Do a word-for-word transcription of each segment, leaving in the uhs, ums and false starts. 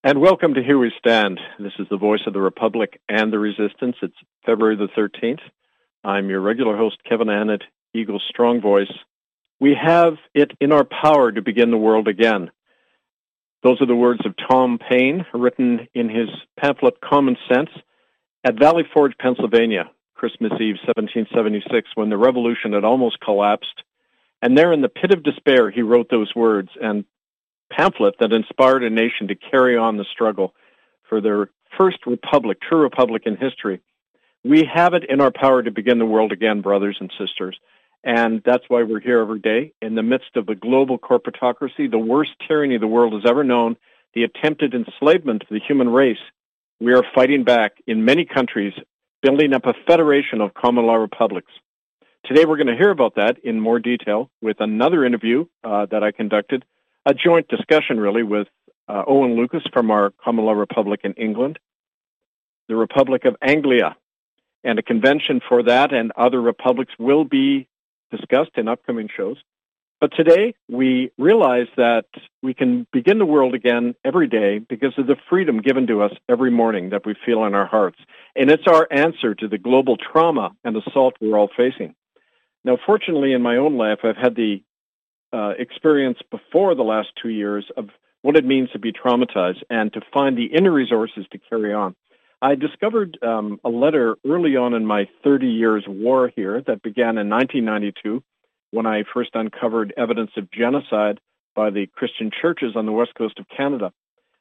And welcome to Here We Stand. This is the voice of the Republic and the Resistance. It's February the thirteenth. I'm your regular host, Kevin Annett, Eagle's strong voice. We have it in our power to begin the world again. Those are the words of Tom Paine, written in his pamphlet Common Sense at Valley Forge, Pennsylvania, Christmas Eve, seventeen seventy-six, when the revolution had almost collapsed. And there in the pit of despair, he wrote those words and pamphlet that inspired a nation to carry on the struggle for their first republic, true republic in history. We have it in our power to begin the world again, brothers and sisters. And that's why we're here every day in the midst of the global corporatocracy, the worst tyranny the world has ever known, the attempted enslavement of the human race. We are fighting back in many countries, building up a federation of common law republics. Today we're going to hear about that in more detail with another interview uh, that I conducted, a joint discussion really with uh, Owen Lucas from our common law republic in England, the Republic of Anglia, and a convention for that and other republics will be discussed in upcoming shows. But today we realize that we can begin the world again every day because of the freedom given to us every morning that we feel in our hearts. And it's our answer to the global trauma and assault we're all facing. Now, fortunately, in my own life, I've had the uh, experience before the last two years of what it means to be traumatized and to find the inner resources to carry on. I discovered um, a letter early on in my thirty years war here that began in nineteen ninety-two when I first uncovered evidence of genocide by the Christian churches on the west coast of Canada.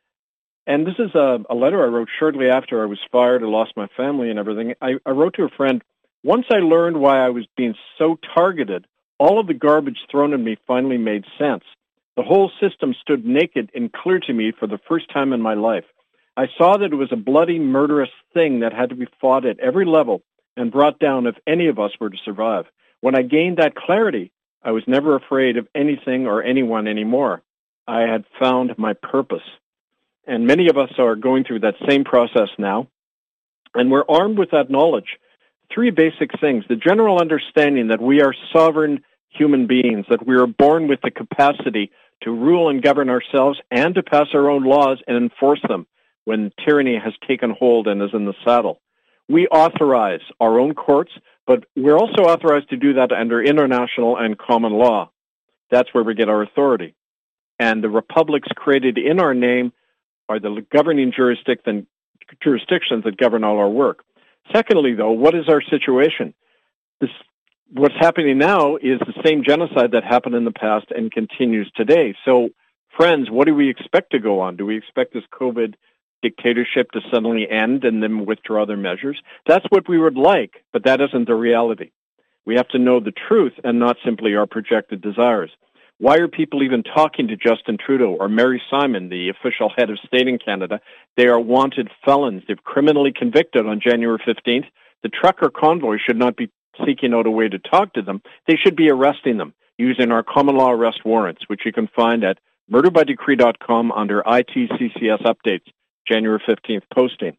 And this is a, a letter I wrote shortly after I was fired, I lost my family and everything. I, I wrote to a friend, once I learned why I was being so targeted, all of the garbage thrown at me finally made sense. The whole system stood naked and clear to me for the first time in my life. I saw that it was a bloody, murderous thing that had to be fought at every level and brought down if any of us were to survive. When I gained that clarity, I was never afraid of anything or anyone anymore. I had found my purpose. And many of us are going through that same process now, and we're armed with that knowledge. Three basic things: the general understanding that we are sovereign human beings, that we are born with the capacity to rule and govern ourselves and to pass our own laws and enforce them when tyranny has taken hold and is in the saddle. We authorize our own courts, but we're also authorized to do that under international and common law. That's where we get our authority. And the republics created in our name are the governing jurisdiction, jurisdictions that govern all our work. Secondly, though, what is our situation? This, what's happening now is the same genocide that happened in the past and continues today. So, friends, what do we expect to go on? Do we expect this COVID dictatorship to suddenly end and then withdraw their measures? That's what we would like, but that isn't the reality. We have to know the truth and not simply our projected desires. Why are people even talking to Justin Trudeau or Mary Simon, the official head of state in Canada? They are wanted felons. They're criminally convicted on January fifteenth. The trucker convoy should not be seeking out a way to talk to them. They should be arresting them using our common law arrest warrants, which you can find at murder by decree dot com under I T C C S updates, January fifteenth posting.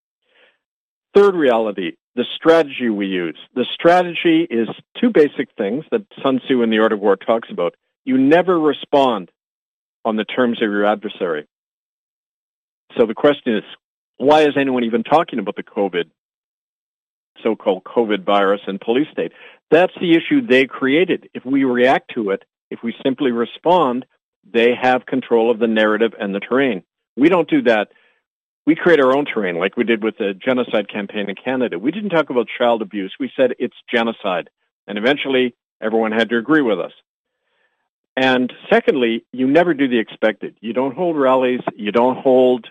Third reality, the strategy we use. The strategy is two basic things that Sun Tzu in The Art of War talks about. You never respond on the terms of your adversary. So the question is, why is anyone even talking about the COVID, so-called COVID virus and police state? That's the issue they created. If we react to it, if we simply respond, they have control of the narrative and the terrain. We don't do that. We create our own terrain, like we did with the genocide campaign in Canada. We didn't talk about child abuse. We said it's genocide. And eventually, everyone had to agree with us. And secondly, you never do the expected. You don't hold rallies. You don't hold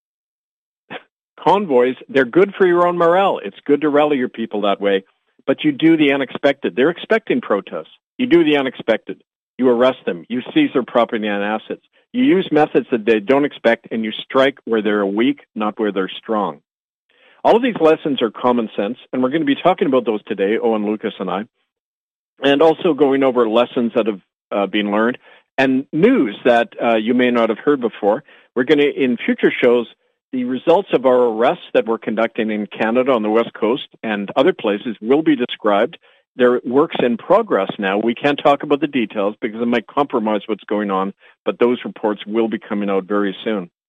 convoys. They're good for your own morale. It's good to rally your people that way. But you do the unexpected. They're expecting protests. You do the unexpected. You arrest them. You seize their property and assets. You use methods that they don't expect, and you strike where they're weak, not where they're strong. All of these lessons are common sense, and we're going to be talking about those today, Owen Lucas and I, and also going over lessons that have uh, been learned and news that uh, you may not have heard before. We're going to, in future shows, the results of our arrests that we're conducting in Canada on the West Coast and other places will be described. They're works in progress now. We can't talk about the details because it might compromise what's going on, but those reports will be coming out very soon.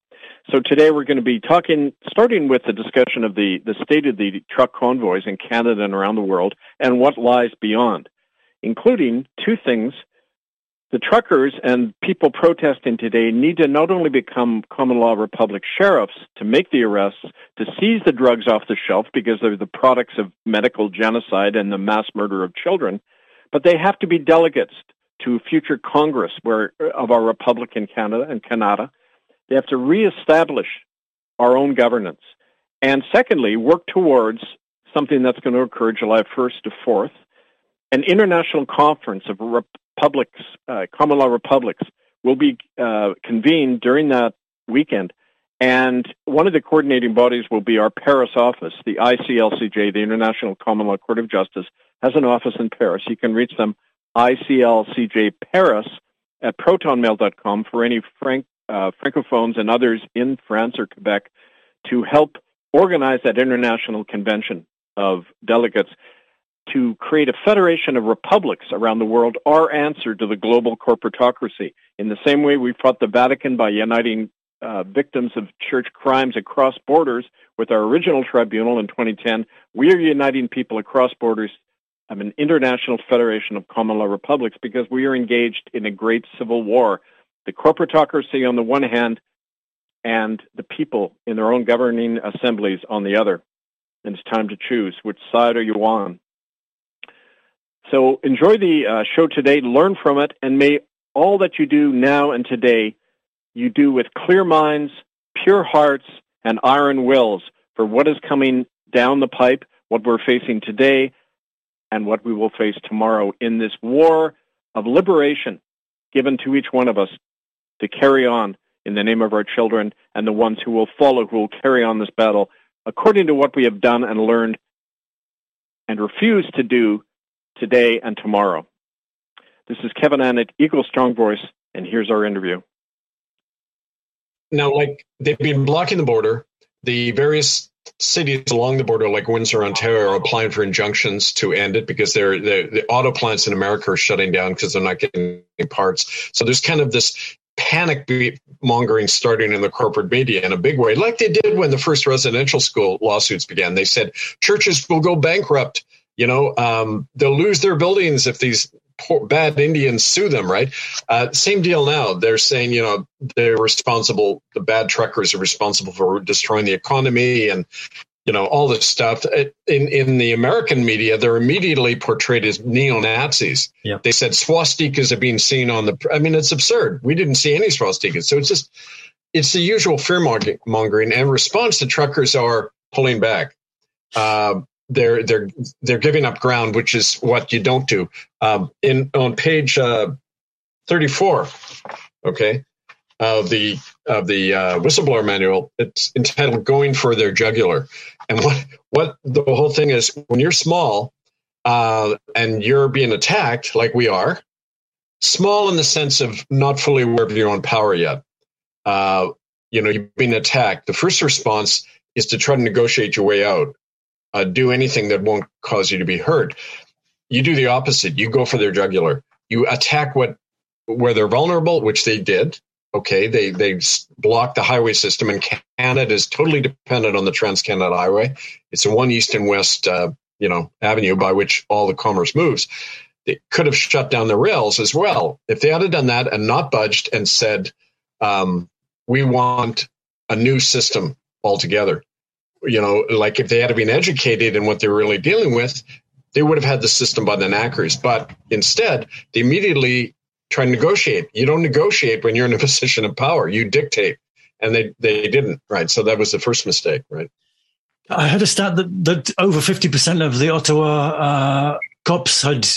So today we're going to be talking, starting with the discussion of the, the state of the truck convoys in Canada and around the world and what lies beyond, including two things. The truckers and people protesting today need to not only become common law republic sheriffs to make the arrests, to seize the drugs off the shelf because they're the products of medical genocide and the mass murder of children, but they have to be delegates to future Congress where, of our republic in Canada and Canada. They have to reestablish our own governance. And secondly, work towards something that's going to occur July first to fourth, an international conference of republics, uh, common law republics, will be uh, convened during that weekend. And one of the coordinating bodies will be our Paris office. The I C L C J, the International Common Law Court of Justice, has an office in Paris. You can reach them, I C L C J Paris, at protonmail dot com for any frank Uh, Francophones and others in France or Quebec to help organize that international convention of delegates to create a federation of republics around the world, our answer to the global corporatocracy. In the same way we fought the Vatican by uniting uh, victims of church crimes across borders with our original tribunal in twenty ten, we are uniting people across borders of an international federation of common law republics because we are engaged in a great civil war. The corporatocracy on the one hand and the people in their own governing assemblies on the other. And it's time to choose. Which side are you on? So enjoy the uh, show today, learn from it, and may all that you do now and today, you do with clear minds, pure hearts, and iron wills for what is coming down the pipe, what we're facing today, and what we will face tomorrow in this war of liberation given to each one of us to carry on in the name of our children and the ones who will follow, who will carry on this battle according to what we have done and learned and refuse to do today and tomorrow. This is Kevin Annett, Eagle Strong Voice, and here's our interview. Now, like, they've been blocking the border. The various cities along the border, like Windsor, Ontario, are applying for injunctions to end it because they're, they're, the auto plants in America are shutting down because they're not getting any parts. So there's kind of this panic mongering starting in the corporate media in a big way, like they did when the first residential school lawsuits began. They said churches will go bankrupt. You know, um, they'll lose their buildings if these poor, bad Indians sue them, right? Uh, same deal now. They're saying, you know, they're responsible. The bad truckers are responsible for destroying the economy and, you know, all this stuff. In in the American media, they're immediately portrayed as neo-Nazis. Yep. They said swastikas are being seen on the, I mean, it's absurd. We didn't see any swastikas. So it's just, it's the usual fear-mongering, and response to truckers are pulling back. Uh, they're they're they're giving up ground, which is what you don't do. Um, in on page uh, thirty-four, okay, of the of the uh, whistleblower manual, it's entitled "Going for Their Jugular." And what what the whole thing is, when you're small uh, and you're being attacked, like we are, small in the sense of not fully aware of your own power yet. Uh, you know, you've been attacked. The first response is to try to negotiate your way out. Uh, do anything that won't cause you to be hurt. You do the opposite. You go for their jugular. You attack what where they're vulnerable, which they did. Okay, they they blocked the highway system, and Canada is totally dependent on the Trans-Canada Highway. It's a one east and west, uh, you know, avenue by which all the commerce moves. They could have shut down the rails as well. If they had done that and not budged and said, um, "We want a new system altogether." You know, like if they had been educated in what they're really dealing with, they would have had the system by the knackers. But instead, they immediately try to negotiate. You don't negotiate when you're in a position of power. You dictate. And they, they didn't, right? So that was the first mistake, right? I heard a stat that, that over fifty percent of the Ottawa uh, cops had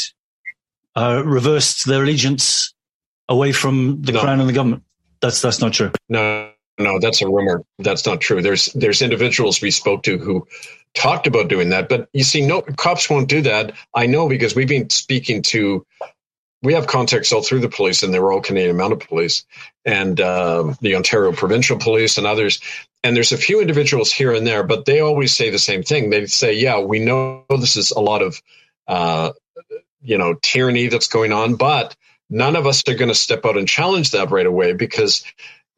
uh, reversed their allegiance away from the no. Crown and the government. That's that's not true. No. No, that's a rumor. That's not true. There's there's individuals we spoke to who talked about doing that. But you see, no, cops won't do that. I know because we've been speaking to, we have contacts all through the police, and they were all Canadian Mounted Police and uh, the Ontario Provincial Police and others. And there's a few individuals here and there, but they always say the same thing. They say, yeah, we know this is a lot of, uh, you know, tyranny that's going on, but none of us are going to step out and challenge that right away because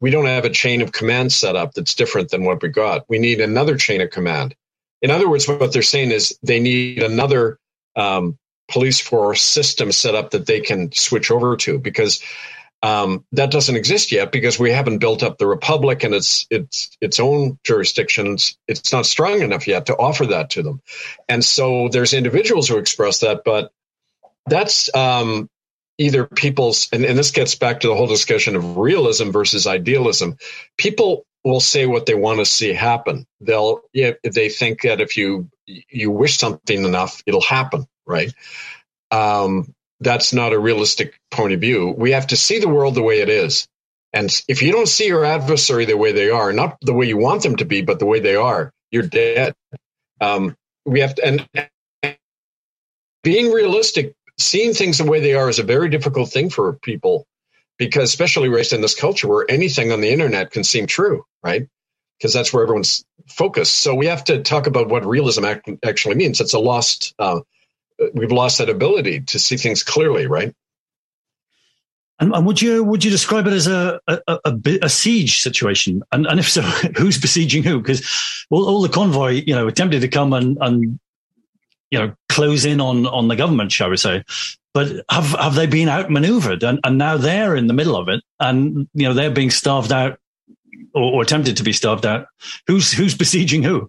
we don't have a chain of command set up that's different than what we got. We need another chain of command. In other words, what they're saying is they need another um, police force system set up that they can switch over to, because um, that doesn't exist yet, because we haven't built up the republic and its its its own jurisdictions. It's not strong enough yet to offer that to them. And so there's individuals who express that, but that's um, either people's, and, and this gets back to the whole discussion of realism versus idealism. People will say what they want to see happen. They'll, yeah, they think that if you you wish something enough, it'll happen, right? Um, that's not a realistic point of view. We have to see the world the way it is. And if you don't see your adversary the way they are, not the way you want them to be, but the way they are, you're dead. Um, we have to, and, and being realistic, seeing things the way they are is a very difficult thing for people, because especially raised in this culture where anything on the internet can seem true, right? Because that's where everyone's focused. So we have to talk about what realism act- actually means. It's a lost, uh, we've lost that ability to see things clearly, right? And, and would you would you describe it as a a, a, a siege situation? And, and if so, who's besieging who? Because all, all the convoy, you know, attempted to come and, and you know, close in on, on the government, shall we say. But have have they been outmaneuvered? And, and now they're in the middle of it, and you know they're being starved out, or, or attempted to be starved out. Who's who's besieging who?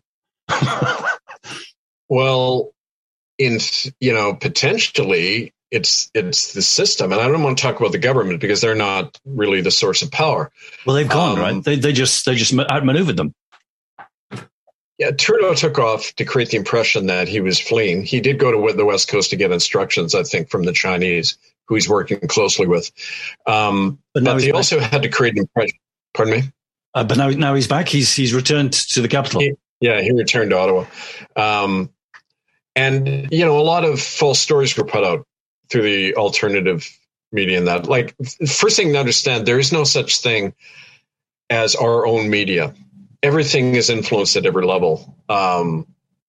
Well, in you know potentially it's it's the system, and I don't want to talk about the government because they're not really the source of power. Well, they've gone, um, right? They they just they just outmaneuvered them. Yeah, Trudeau took off to create the impression that he was fleeing. He did go to the West Coast to get instructions, I think, from the Chinese, who he's working closely with. Um, but but they back. also had to create an impression. Pardon me? Uh, but now, now he's back. He's he's returned to the capital. He, yeah, he returned to Ottawa. Um, and, you know, a lot of false stories were put out through the alternative media and that. Like, first thing to understand, there is no such thing as our own media. Everything is influenced at every level um,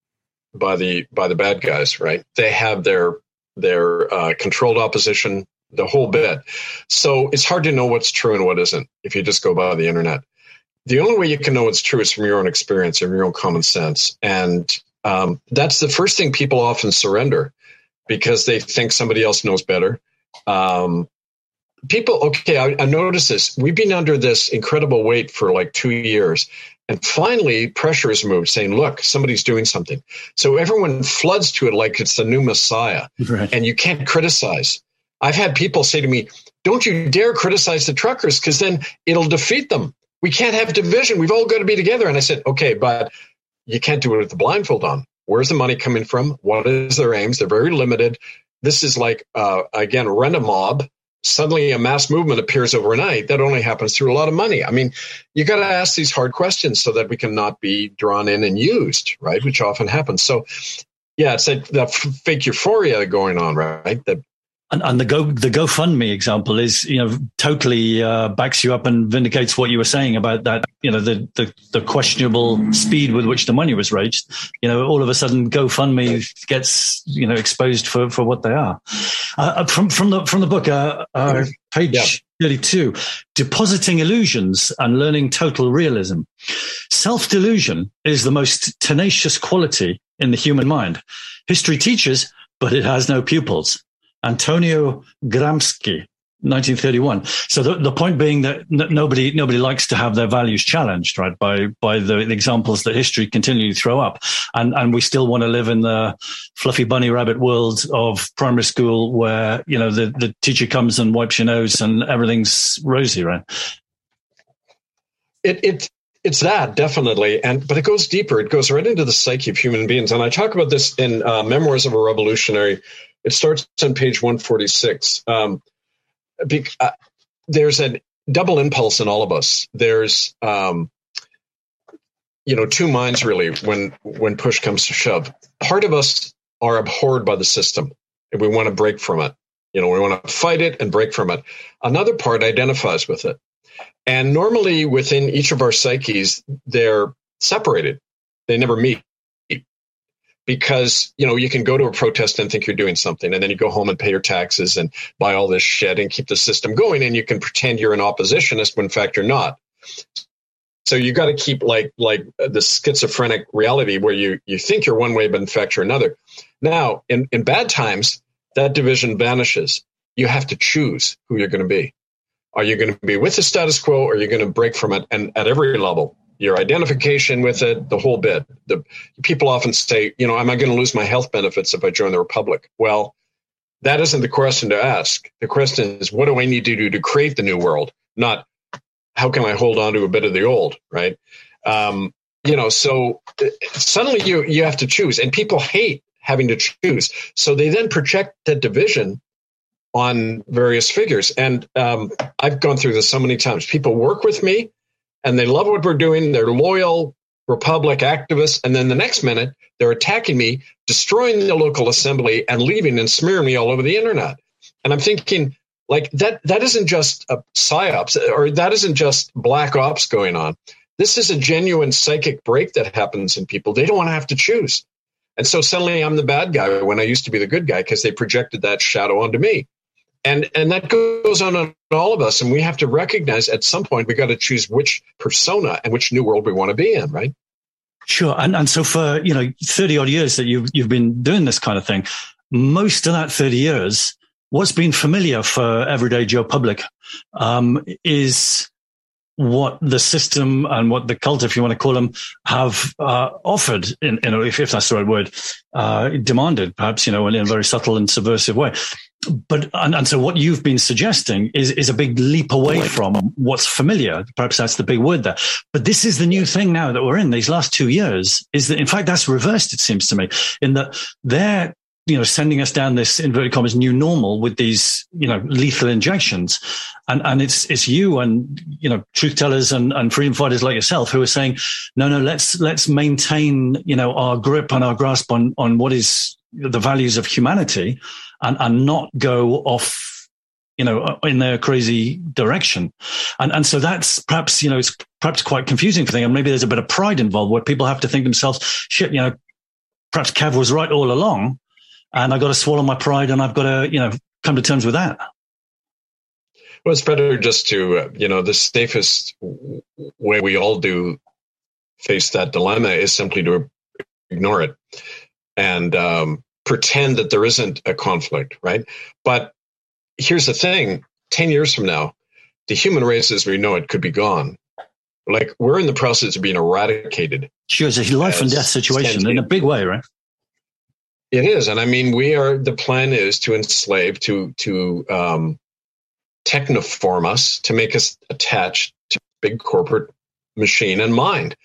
by the by the bad guys, right? They have their their uh, controlled opposition, the whole bit. So it's hard to know what's true and what isn't if you just go by the internet. The only way you can know what's true is from your own experience and your own common sense, and um, that's the first thing people often surrender because they think somebody else knows better. Um, people, okay, I, I noticed this. We've been under this incredible weight for like two years. And finally, pressure is moved, saying, look, somebody's doing something. So everyone floods to it like it's the new Messiah. Right. And you can't criticize. I've had people say to me, don't you dare criticize the truckers, because then it'll defeat them. We can't have division. We've all got to be together. And I said, okay, but you can't do it with the blindfold on. Where's the money coming from? What is their aims? They're very limited. This is like, uh, again, rent a mob. Suddenly a mass movement appears overnight. That only happens through a lot of money. I mean, you got to ask these hard questions so that we can not be drawn in and used, right? Which often happens. So, yeah, it's like that fake euphoria going on, right? That and, and the Go the GoFundMe example is, you know, totally uh, backs you up and vindicates what you were saying about that. You know, the, the the questionable speed with which the money was raised. You know, all of a sudden GoFundMe gets, you know, exposed for, for what they are. Uh, from from the from the book, uh, uh, page yeah. thirty-two, depositing illusions and learning total realism. Self-delusion is the most tenacious quality in the human mind. History teaches, but it has no pupils. Antonio Gramsci, nineteen thirty-one. So the, the point being that n- nobody nobody likes to have their values challenged, right? By by the, the examples that history continually throw up, and and we still want to live in the fluffy bunny rabbit world of primary school, where you know the, the teacher comes and wipes your nose and everything's rosy, right? It it it's that definitely, and but it goes deeper. It goes right into the psyche of human beings, and I talk about this in uh, Memoirs of a Revolutionary. It starts on page one forty-six. Um, be, uh, there's a double impulse in all of us. There's, um, you know, two minds really when when push comes to shove. Part of us are abhorred by the system, and we want to break from it. You know, we want to fight it and break from it. Another part identifies with it. And normally within each of our psyches, they're separated. They never meet. Because, you know, you can go to a protest and think you're doing something, and then you go home and pay your taxes and buy all this shit and keep the system going, and you can pretend you're an oppositionist when in fact you're not. So you got to keep like like the schizophrenic reality where you you think you're one way, but in fact you're another. Now, in, in bad times, that division vanishes. You have to choose who you're going to be. Are you going to be with the status quo, or are you going to break from it? And at every level, your identification with it, the whole bit. The people often say, you know, am I going to lose my health benefits if I join the Republic? Well, that isn't the question to ask. The question is, what do I need to do to create the new world? Not how can I hold on to a bit of the old, right? Um, you know, so suddenly you you have to choose, and people hate having to choose. So they then project that division on various figures. And um, I've gone through this so many times. People work with me, and they love what we're doing. They're loyal Republic activists, and then the next minute they're attacking me, destroying the local assembly, and leaving and smearing me all over the internet. And I'm thinking, like, that that isn't just a psyops, or that isn't just black ops going on. This is a genuine psychic break that happens in people. They don't want to have to choose. And so suddenly I'm the bad guy when I used to be the good guy, because they projected that shadow onto me. And and that goes on on all of us. And we have to recognize at some point we got to choose which persona and which new world we want to be in, right? Sure. And and so for, you know, thirty odd years that you've you've been doing this kind of thing, most of that thirty years, what's been familiar for everyday Joe Public um, is what the system and what the cult, if you want to call them, have uh, offered, in, in if, if that's the right word, uh, demanded, perhaps, you know, in a very subtle and subversive way. But and, and so what you've been suggesting is is a big leap away from what's familiar. Perhaps that's the big word there. But this is the new thing now that we're in these last two years. Is that in fact that's reversed? It seems to me, in that they're, you know, sending us down this inverted commas new normal with these, you know, lethal injections, and and it's it's you and, you know, truth tellers and, and freedom fighters like yourself who are saying, no, no, let's let's maintain, you know, our grip and our grasp on on what is the values of humanity, and and not go off, you know, in their crazy direction, and and so that's perhaps, you know, it's perhaps quite confusing for them, and maybe there's a bit of pride involved where people have to think to themselves, shit, you know, perhaps Kev was right all along. And I've got to swallow my pride, and I've got to, you know, come to terms with that. Well, it's better just to, uh, you know, the safest way we all do face that dilemma is simply to ignore it and um, pretend that there isn't a conflict, right? But here's the thing. ten years from now, the human race as we know it could be gone. Like, we're in the process of being eradicated. Sure, it's a life and death situation sentient. In a big way, right? It is. And I mean, we are, the plan is to enslave, to, to, um, technoform us, to make us attached to big corporate machine and mind.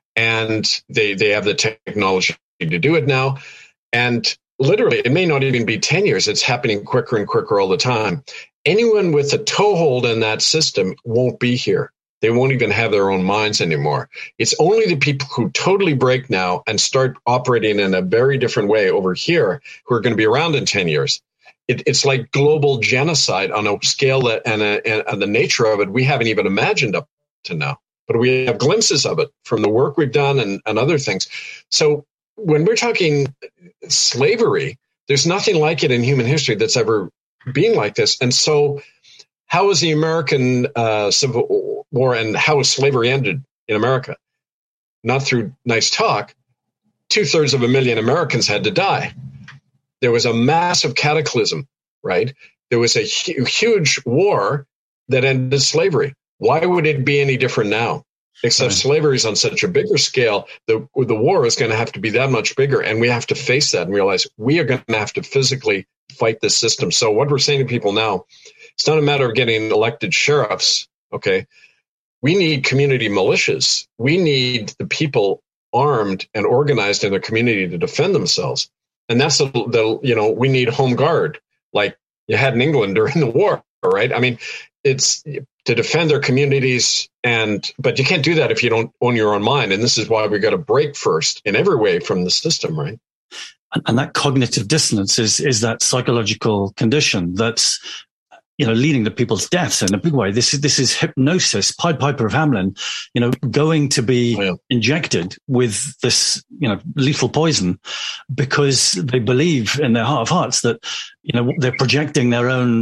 And they, they have the technology to do it now. And literally, it may not even be ten years. It's happening quicker and quicker all the time. Anyone with a toehold in that system won't be here. They won't even have their own minds anymore. It's only the people who totally break now and start operating in a very different way over here who are going to be around in ten years. It, it's like global genocide on a scale that, and, a, and the nature of it we haven't even imagined up to now. But we have glimpses of it from the work we've done and, and other things. So when we're talking slavery, there's nothing like it in human history that's ever been like this. And so how was the American uh, Civil War and how was slavery ended in America? Not through nice talk. Two-thirds of a million Americans had to die. There was a massive cataclysm, right? There was a hu- huge war that ended slavery. Why would it be any different now? Except right. Slavery is on such a bigger scale. The, the war is going to have to be that much bigger, and we have to face that and realize we are going to have to physically fight this system. So what we're saying to people now, it's not a matter of getting elected sheriffs, okay? We need community militias. We need the people armed and organized in their community to defend themselves. And that's the, the you know, we need home guard like you had in England during the war, right? I mean, it's to defend their communities, and but you can't do that if you don't own your own mind. And this is why we got to break first in every way from the system, right? And, and that cognitive dissonance is is that psychological condition that's, you know, leading to people's deaths in a big way. This is this is hypnosis. Pied Piper of Hamelin, you know, going to be oh, yeah. injected with this, you know, lethal poison because they believe in their heart of hearts that, you know, they're projecting their own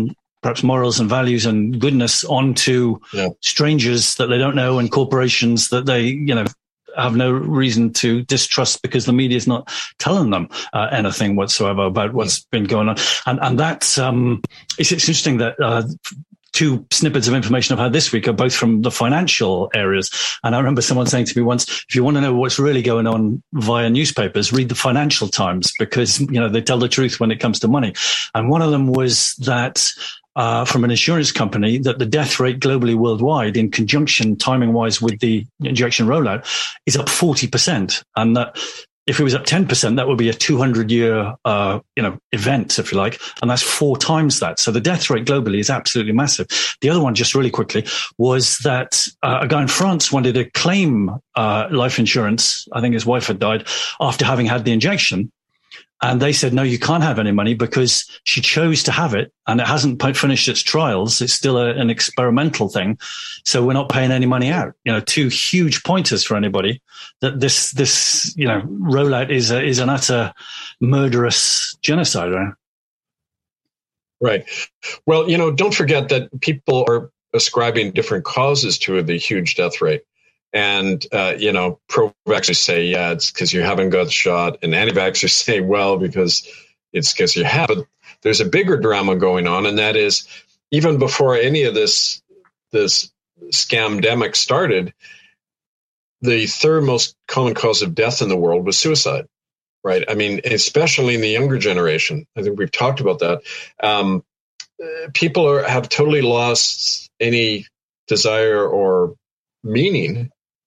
perhaps morals and values and goodness onto yeah. strangers that they don't know and corporations that they, you know, have no reason to distrust because the media is not telling them uh, anything whatsoever about what's been going on. And, and that's, um, it's, it's interesting that, uh, two snippets of information I've had this week are both from the financial areas. And I remember someone saying to me once, if you want to know what's really going on via newspapers, read the Financial Times because, you know, they tell the truth when it comes to money. And one of them was that uh, from an insurance company that the death rate globally worldwide in conjunction timing wise with the injection rollout is up forty percent. And that if it was up ten percent, that would be a two hundred year, uh, you know, event, if you like. And that's four times that. So the death rate globally is absolutely massive. The other one, just really quickly, was that uh, a guy in France wanted to claim uh, life insurance. I think his wife had died after having had the injection. And they said, no, you can't have any money because she chose to have it and it hasn't finished its trials. It's still a, an experimental thing. So we're not paying any money out. You know, two huge pointers for anybody that this, this, you know, rollout is a, is an utter murderous genocide, right? Right. Well, you know, don't forget that people are ascribing different causes to the huge death rate. And, uh, you know, pro-vaxxers say, yeah, it's because you haven't got the shot. And anti-vaxxers say, well, because it's because you have. But there's a bigger drama going on, and that is even before any of this this scamdemic started, the third most common cause of death in the world was suicide, right? I mean, especially in the younger generation. I think we've talked about that. Um, people are, have totally lost any desire or meaning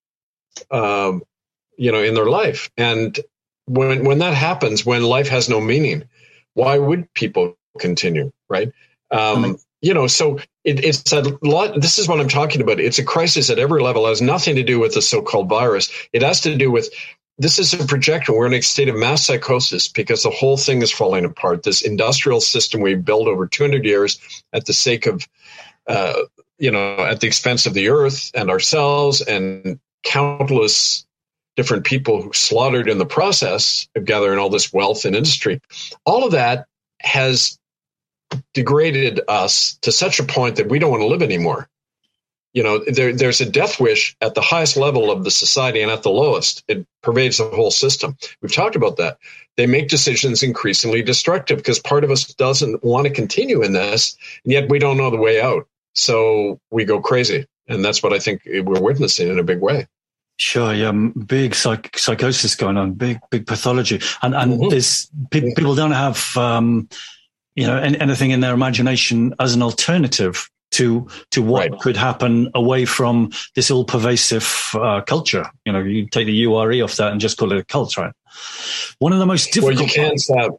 Um, you know, in their life. And when when that happens, when life has no meaning, why would people continue, right? Um, mm-hmm. You know, so it, it's a lot. This is what I'm talking about. It's a crisis at every level. It has nothing to do with the so-called virus. It has to do with, this is a projection. We're in a state of mass psychosis because the whole thing is falling apart. This industrial system we built over two hundred years at the sake of, uh, you know, at the expense of the earth and ourselves and countless different people who slaughtered in the process of gathering all this wealth and industry. All of that has degraded us to such a point that we don't want to live anymore. You know, there, there's a death wish at the highest level of the society and at the lowest. It pervades the whole system. We've talked about that. They make decisions increasingly destructive because part of us doesn't want to continue in this, and yet we don't know the way out. So we go crazy. And that's what I think we're witnessing in a big way. Sure, yeah, big psych- psychosis going on, big, big pathology, and and mm-hmm. there's pe- people don't have, um, you know, any, anything in their imagination as an alternative to to what right. could happen away from this all pervasive uh, culture. You know, you take the U R E off that and just call it a cult, right? One of the most difficult. Well, you can't.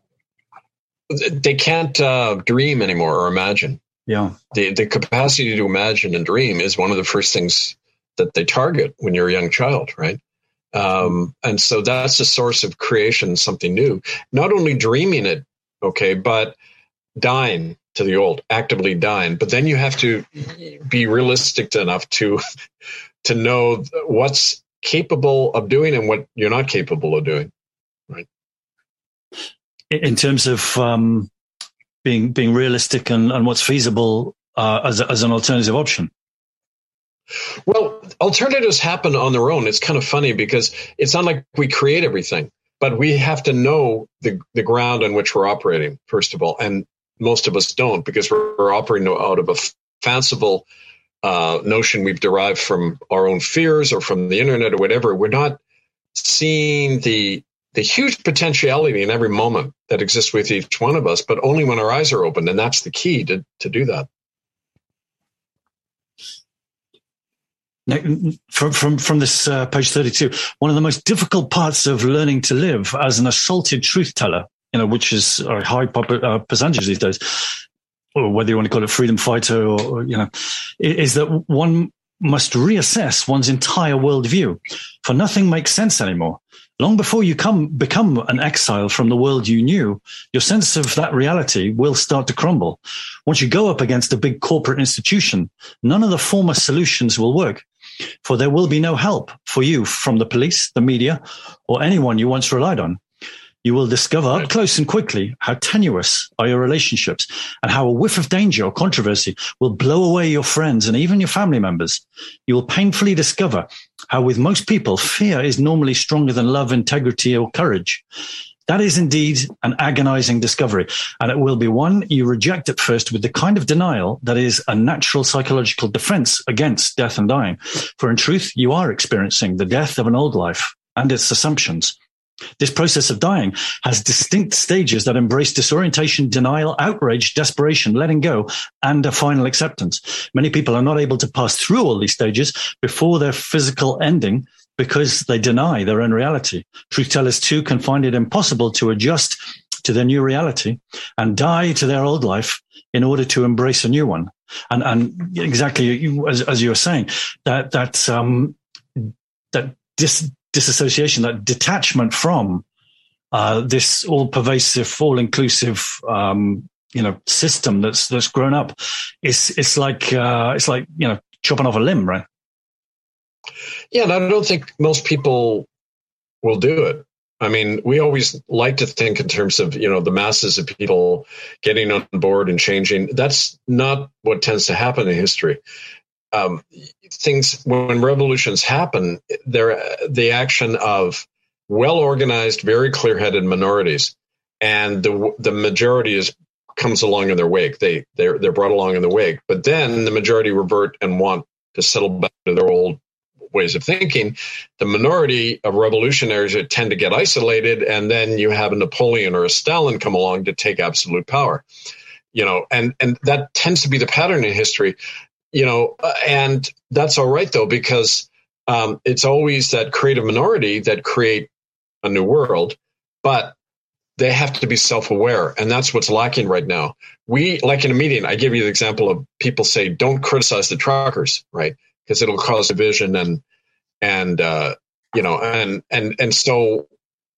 Uh, they can't uh, dream anymore or imagine. Yeah, the the capacity to imagine and dream is one of the first things that they target when you're a young child, right? Um, and so that's the source of creation, something new. Not only dreaming it, okay, but dying to the old, actively dying. But then you have to be realistic enough to to know what's capable of doing and what you're not capable of doing, right? In terms of um, being being realistic and, and what's feasible uh, as as an alternative option. Well, alternatives happen on their own. It's kind of funny because it's not like we create everything, but we have to know the, the ground on which we're operating, first of all. And most of us don't because we're, we're operating out of a fanciful uh, notion we've derived from our own fears or from the internet or whatever. We're not seeing the the huge potentiality in every moment that exists with each one of us, but only when our eyes are open. And that's the key to, to do that. Now, from from from this uh, page thirty-two, one of the most difficult parts of learning to live as an assaulted truth teller, you know, which is a high pop- uh, percentage these days, or whether you want to call it freedom fighter, or, or you know, is that one must reassess one's entire worldview, for nothing makes sense anymore. Long before you come become an exile from the world you knew, your sense of that reality will start to crumble. Once you go up against a big corporate institution, none of the former solutions will work. For there will be no help for you from the police, the media, or anyone you once relied on. you will discover up close and quickly how tenuous are your relationships and how a whiff of danger or controversy will blow away your friends and even your family members. You will painfully discover how with most people, fear is normally stronger than love, integrity, or courage. That is indeed an agonizing discovery, and it will be one you reject at first with the kind of denial that is a natural psychological defense against death and dying. For in truth, you are experiencing the death of an old life and its assumptions. This process of dying has distinct stages that embrace disorientation, denial, outrage, desperation, letting go, and a final acceptance. Many people are not able to pass through all these stages before their physical ending, because they deny their own reality. Truth tellers, too, can find it impossible to adjust to their new reality and die to their old life in order to embrace a new one. And, and exactly as, as you were saying, that, that, um, that dis, disassociation, that detachment from, uh, this all pervasive, all inclusive, um, you know, system that's, that's grown up, it's, it's like, uh, it's like, you know, chopping off a limb, right? Yeah, and I don't think most people will do it. I mean, we always like to think in terms of, you know, the masses of people getting on board and changing. That's not what tends to happen in history. Um, things, when revolutions happen, they're the action of well-organized, very clear-headed minorities, and the the majority is comes along in their wake. They they're they're brought along in the wake, but then the majority revert and want to settle back to their old ways of thinking. The minority of revolutionaries tend to get isolated, and then you have a Napoleon or a Stalin come along to take absolute power. You know, and and that tends to be the pattern in history. You know, and that's all right though, because um, it's always that creative minority that create a new world, but they have to be self-aware, and that's what's lacking right now. We, like in a meeting, I give you the example of people say, "Don't criticize the truckers," right? Because it'll cause division and and uh, you know and and and so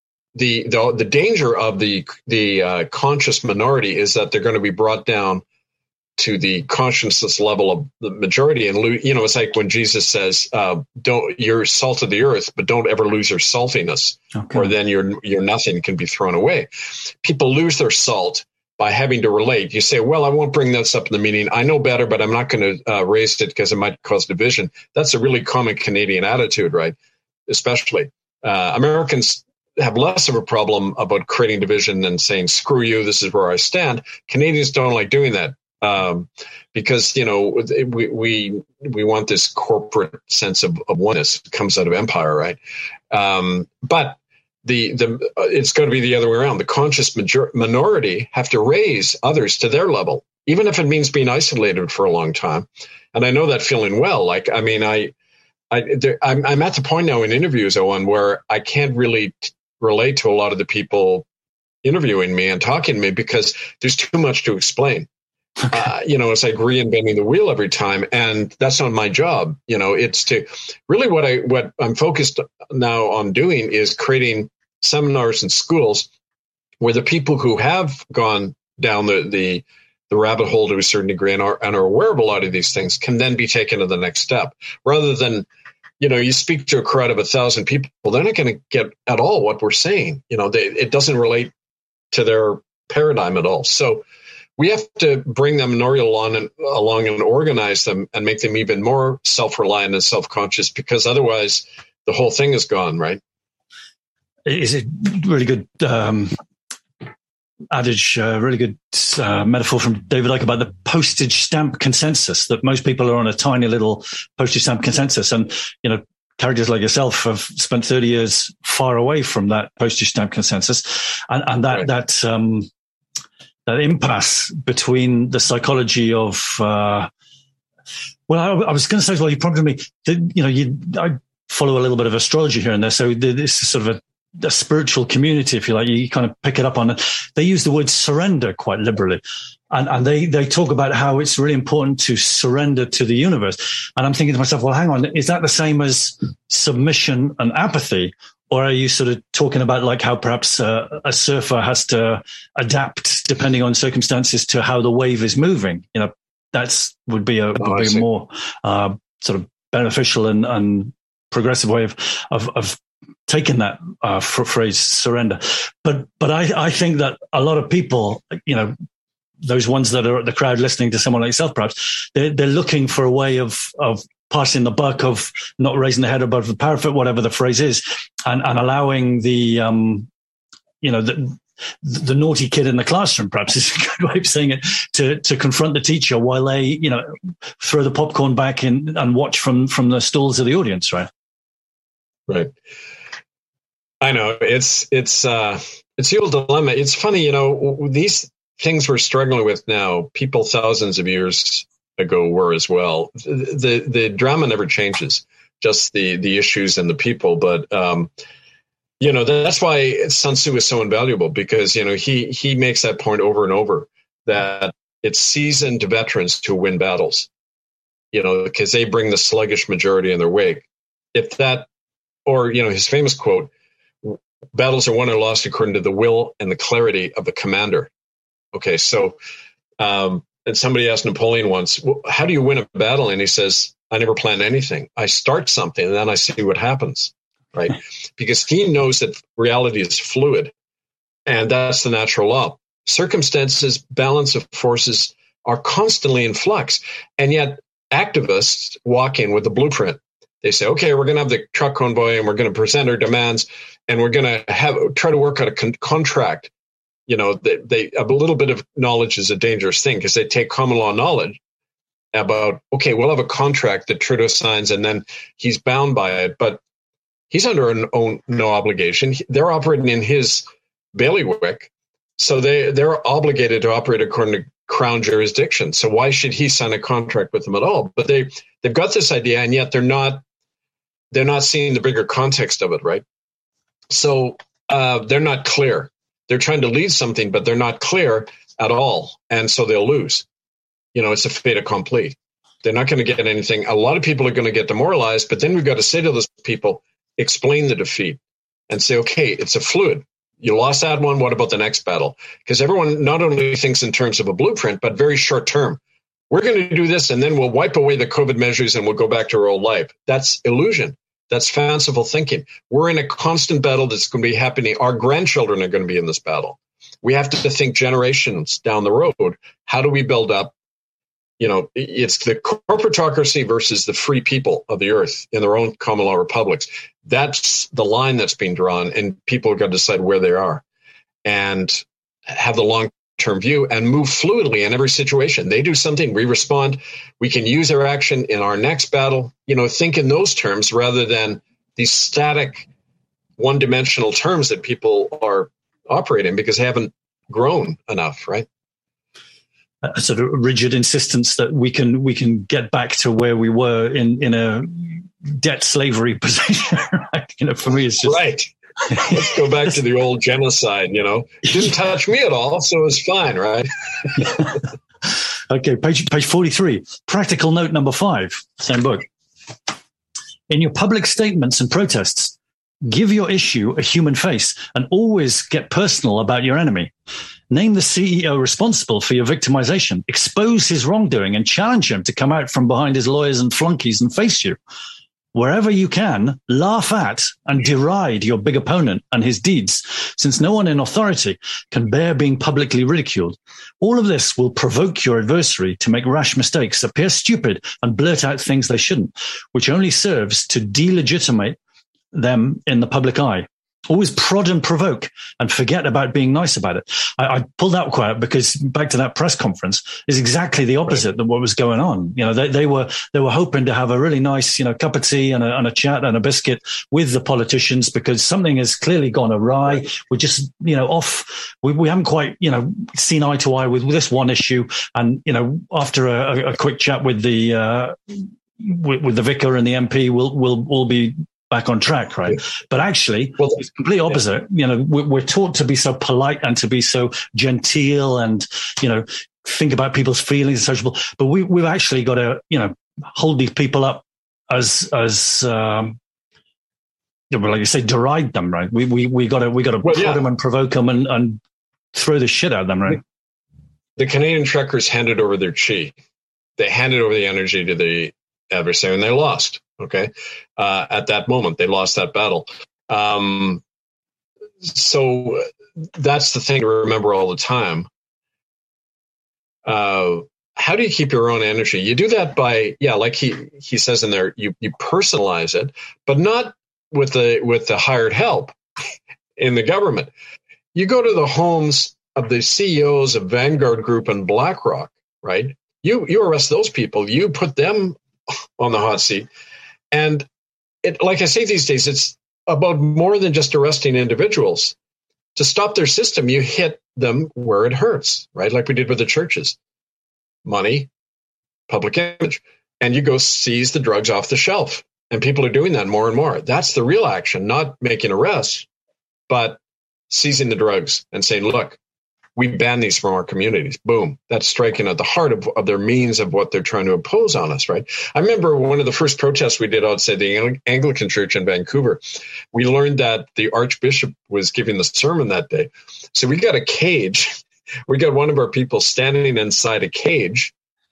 the the the danger of the the uh, conscious minority is that they're going to be brought down to the consciousness level of the majority, and you know it's like when Jesus says, uh, "Don't you're salt of the earth, but don't ever lose your saltiness, okay. or then your your nothing can be thrown away." People lose their salt by having to relate. You say, well, I won't bring this up in the meeting. I know better, but I'm not going to uh, raise it because it might cause division. That's a really common Canadian attitude, right? Especially uh, Americans have less of a problem about creating division and saying, screw you, this is where I stand. Canadians don't like doing that um, because, you know, we, we, we want this corporate sense of, of oneness. It comes out of empire, right? Um, but The, the uh, it's going to be the other way around. The conscious major- minority have to raise others to their level, even if it means being isolated for a long time. And I know that feeling well. Like, I mean, I, I, there, I'm, I'm at the point now in interviews, Owen, where I can't really t- relate to a lot of the people interviewing me and talking to me because there's too much to explain. Okay. Uh, you know, it's like reinventing the wheel every time, and that's not my job. You know, it's to really what I what I'm focused now on doing is creating seminars in schools where the people who have gone down the the, the rabbit hole to a certain degree and are and are aware of a lot of these things can then be taken to the next step, rather than, you know, you speak to a crowd of a thousand people, they're not going to get at all what we're saying. You know, they, it doesn't relate to their paradigm at all. So we have to bring them along and, along and organize them and make them even more self-reliant and self-conscious, because otherwise the whole thing is gone, right? Is it really good um, adage, uh, really good uh, metaphor from David Icke about the postage stamp consensus, that most people are on a tiny little postage stamp consensus. And, you know, characters like yourself have spent thirty years far away from that postage stamp consensus. And, and that, right. that, um, that impasse between the psychology of, uh, well, I, I was going to say, well, you prompted me that, you know, you, I follow a little bit of astrology here and there. So this is sort of a, a spiritual community, if you like. You kind of pick it up on it. They use the word surrender quite liberally. And, and they, they talk about how it's really important to surrender to the universe. And I'm thinking to myself, well, hang on, is that the same as submission and apathy? Or are you sort of talking about like how perhaps uh, a surfer has to adapt depending on circumstances to how the wave is moving? You know, that's would be a, oh, would be a more uh, sort of beneficial and, and progressive way of, of, of taken that uh, phrase surrender. But but I, I think that a lot of people, you know, those ones that are at the crowd listening to someone like yourself, perhaps, they're, they're looking for a way of of passing the buck, of not raising the head above the parapet, whatever the phrase is, and, and allowing the, um, you know, the, the naughty kid in the classroom, perhaps is a good way of saying it, to to confront the teacher while they, you know, throw the popcorn back in and watch from from the stalls of the audience, right? Right. I know it's it's uh, it's the old dilemma. It's funny, you know, these things we're struggling with now, people thousands of years ago were as well. The the drama never changes, just the the issues and the people. But um, you know, that's why Sun Tzu is so invaluable, because you know he he makes that point over and over, that it's seasoned veterans who win battles. You know, because they bring the sluggish majority in their wake. If that, or you know, his famous quote, battles are won or lost according to the will and the clarity of the commander. Okay, so, um, and somebody asked Napoleon once, well, how do you win a battle? And he says, I never plan anything. I start something and then I see what happens, right? Because he knows that reality is fluid, and that's the natural law. Circumstances, balance of forces are constantly in flux. And yet activists walk in with a blueprint. They say, okay, we're going to have the truck convoy and we're going to present our demands and we're going to have try to work out a con- contract. You know, they, they a little bit of knowledge is a dangerous thing, because they take common law knowledge about, okay, we'll have a contract that Trudeau signs and then he's bound by it, but he's under an own, no obligation. They're operating in his bailiwick, so they, they're obligated to operate according to Crown jurisdiction. So why should he sign a contract with them at all? But they, they've got this idea, and yet they're not they're not seeing the bigger context of it, right? So uh, they're not clear. They're trying to lead something, but they're not clear at all. And so they'll lose. You know, it's a fait accompli. They're not going to get anything. A lot of people are going to get demoralized, but then we've got to say to those people, explain the defeat and say, okay, it's a fluid. You lost that one. What about the next battle? Because everyone not only thinks in terms of a blueprint, but very short term. We're going to do this, and then we'll wipe away the COVID measures and we'll go back to our old life. That's illusion. That's fanciful thinking. We're in a constant battle that's going to be happening. Our grandchildren are going to be in this battle. We have to think generations down the road. How do we build up? You know, it's the corporatocracy versus the free people of the earth in their own common law republics. That's the line that's being drawn, and people have got to decide where they are and have the long-term view and move fluidly in every situation. They do something, we respond. We can use our action in our next battle. You know, think in those terms rather than these static, one-dimensional terms that people are operating because they haven't grown enough, right? A sort of rigid insistence that we can we can get back to where we were in, in a debt slavery position. Right? You know, for me, it's just right. Let's go back to the old genocide. You know, it didn't touch me at all, so it's fine, right? Okay, page page forty-three. Practical note number five, same book. In your public statements and protests, give your issue a human face and always get personal about your enemy. Name the C E O responsible for your victimization, expose his wrongdoing, and challenge him to come out from behind his lawyers and flunkies and face you. Wherever you can, laugh at and deride your big opponent and his deeds, since no one in authority can bear being publicly ridiculed. All of this will provoke your adversary to make rash mistakes, appear stupid, and blurt out things they shouldn't, which only serves to delegitimate them in the public eye. Always prod and provoke and forget about being nice about it. I, I pulled that quote because back to that press conference is exactly the opposite right. of what was going on. You know, they, they were, they were hoping to have a really nice, you know, cup of tea and a, and a chat and a biscuit with the politicians because something has clearly gone awry. Right. We're just, you know, off. We, we haven't quite, you know, seen eye to eye with, with this one issue. And, you know, after a, a quick chat with the, uh, with, with the vicar and the M P, we'll, we'll, we'll be back on track, right? Yeah. But actually, well, it's complete opposite. Yeah. You know, we're, we're taught to be so polite and to be so genteel and, you know, think about people's feelings and sociable. But we, we've actually got to, you know, hold these people up as, as, um, like you say, deride them, right? We, we, we got to, we got to well, prod yeah. them and provoke them and, and throw the shit at them, right? The Canadian truckers handed over their chi. They handed over the energy to the adversary and they lost. Okay. Uh, at that moment, they lost that battle. Um, so that's the thing to remember all the time. Uh, how do you keep your own energy? You do that by, yeah, like he, he says in there, you, you personalize it, but not with the, with the hired help in the government. You go to the homes of the C E Os of Vanguard Group and BlackRock, right? You, you arrest those people, you put them on the hot seat. And it, like I say these days, it's about more than just arresting individuals. To stop their system, you hit them where it hurts, right? Like we did with the churches. Money, public image. And you go seize the drugs off the shelf. And people are doing that more and more. That's the real action, not making arrests, but seizing the drugs and saying, look, we ban these from our communities. Boom. That's striking at the heart of, of their means of what they're trying to impose on us, right? I remember one of the first protests we did outside the Anglican Church in Vancouver. We learned that the Archbishop was giving the sermon that day. So we got a cage. We got one of our people standing inside a cage.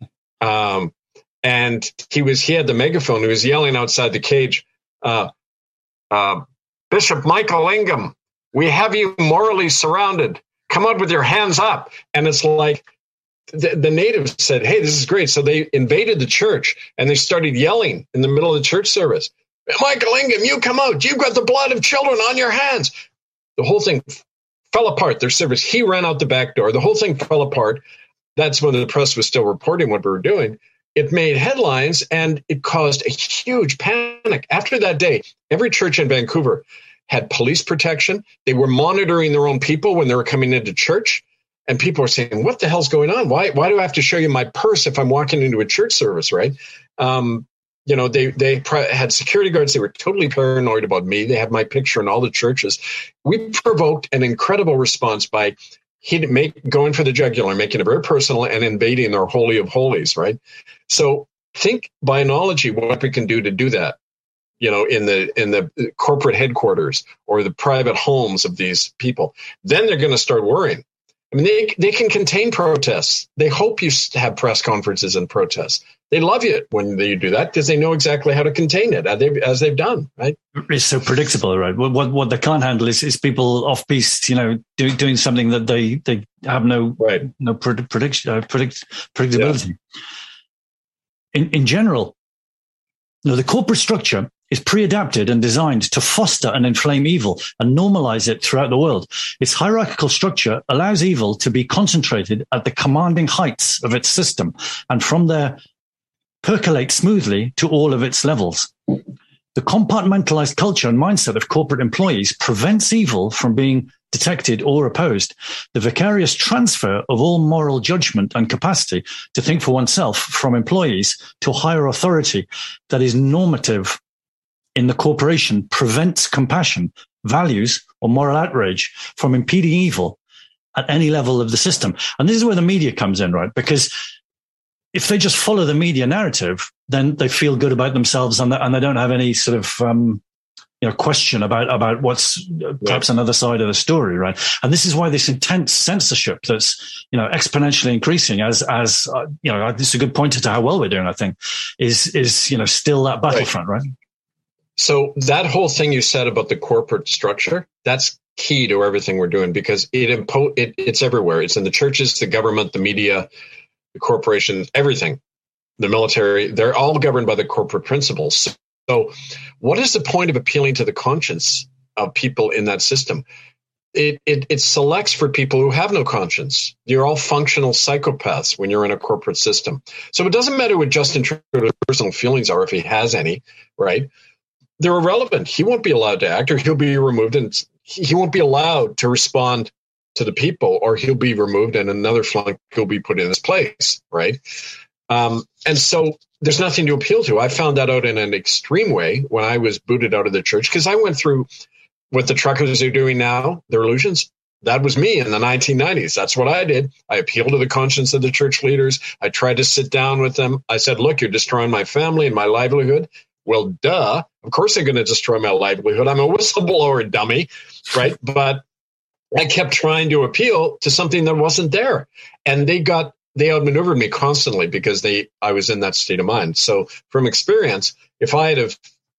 Um, and he was, he had the megaphone. He was yelling outside the cage, uh, uh, Bishop Michael Ingham, we have you morally surrounded. Come out with your hands up. And it's like the, the natives said, hey, this is great. So they invaded the church and they started yelling in the middle of the church service. Michael Ingham, you come out. You've got the blood of children on your hands. The whole thing fell apart, their service. He ran out the back door. The whole thing fell apart. That's when the press was still reporting what we were doing. It made headlines and it caused a huge panic. After that day, every church in Vancouver had police protection. They were monitoring their own people when they were coming into church. And people were saying, what the hell's going on? Why why do I have to show you my purse if I'm walking into a church service, right? Um, you know, they, they had security guards. They were totally paranoid about me. They had my picture in all the churches. We provoked an incredible response by he make, going for the jugular, making it very personal and invading their holy of holies, right? So think by analogy what we can do to do that. You know, in the in the corporate headquarters or the private homes of these people, then they're going to start worrying. I mean, they they can contain protests. They hope you have press conferences and protests. They love you when you do that because they know exactly how to contain it, as they've, as they've done, right? It's so predictable, right? What what, what they can't handle is, is people off piste, you know, do, doing something that they, they have no right. no predict, predict, uh, predict predictability. Yeah. In in general, you know, the corporate structure is pre-adapted and designed to foster and inflame evil and normalize it throughout the world. Its hierarchical structure allows evil to be concentrated at the commanding heights of its system and from there percolate smoothly to all of its levels. The compartmentalized culture and mindset of corporate employees prevents evil from being detected or opposed. The vicarious transfer of all moral judgment and capacity to think for oneself from employees to higher authority that is normative in the corporation prevents compassion, values, or moral outrage from impeding evil at any level of the system. And this is where the media comes in, right? Because if they just follow the media narrative, then they feel good about themselves and they, and they don't have any sort of, um, you know, question about, about what's perhaps another side of the story, right? And this is why this intense censorship that's, you know, exponentially increasing as, as, uh, you know, this is a good pointer to how well we're doing, I think, is, is, you know, still that battlefront, right? right? So that whole thing you said about the corporate structure, that's key to everything we're doing because it, impo- it it's everywhere. It's in the churches, the government, the media, the corporations, everything, the military. They're all governed by the corporate principles. So what is the point of appealing to the conscience of people in that system? It, it, it selects for people who have no conscience. You're all functional psychopaths when you're in a corporate system. So it doesn't matter what Justin Trudeau's personal feelings are if he has any, right? They're irrelevant. He won't be allowed to act or he'll be removed and he won't be allowed to respond to the people or he'll be removed and another flunk will be put in his place, right? Um, and so there's nothing to appeal to. I found that out in an extreme way when I was booted out of the church because I went through what the truckers are doing now, their illusions. That was me in the nineteen nineties. That's what I did. I appealed to the conscience of the church leaders. I tried to sit down with them. I said, look, you're destroying my family and my livelihood. Well, duh. Of course they're going to destroy my livelihood. I'm a whistleblower, dummy, right? But I kept trying to appeal to something that wasn't there. And they got, they outmaneuvered me constantly because they, I was in that state of mind. So from experience, if I had have